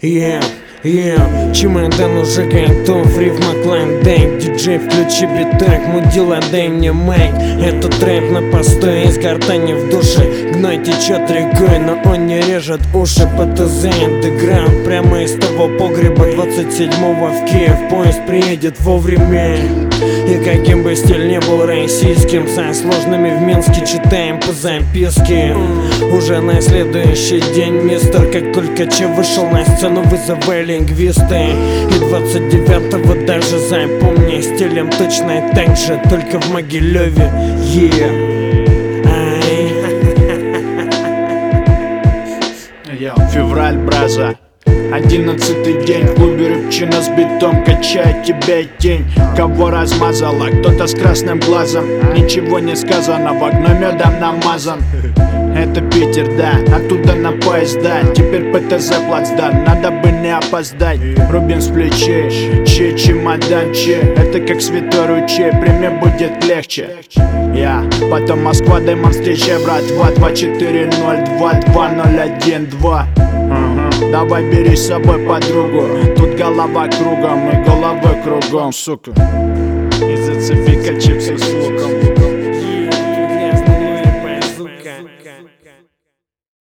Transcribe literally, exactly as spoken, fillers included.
Yeah, yeah, чемодан уже готов, рифма клайм-дэнк. Диджей, включи битек, мудила, дай мне майк. Этот рэп на постой, из гортани в душе. Гной течет рекой, но он не режет уши. ПТЗ андеграунд, прямо из того погреба двадцать седьмого в Киев. Поезд приедет вовремя. И каким бы стиль не был российским, со сложными в Минске читаем по записке. Уже на следующий день, мистер, как только че вышел на сцену, вызывай лингвисты. И двадцать девятого даже запомни, стилем точно так же, только в Могилеве. Yeah. Февраль, браза, одиннадцатый день, в клубе рыбчина с битом качает тебя и тень. Кого размазала, кто-то с красным глазом. Ничего не сказано, в окно медом намазан. Это Питер, да, оттуда на поезда. Теперь ПТЗ плацдарм, надо бы не опоздать. Рубин с плечей, че чемодан, че. Это как святой ручей, прими будет легче. Я, потом Москва, Даймон, встречай, брат. Два, два, четыре, ноль, два, два, ноль, один, два. Угу. Давай бери с собой подругу. Тут голова кругом и головой кругом, сука. И зацепи-ка чипсы с луком.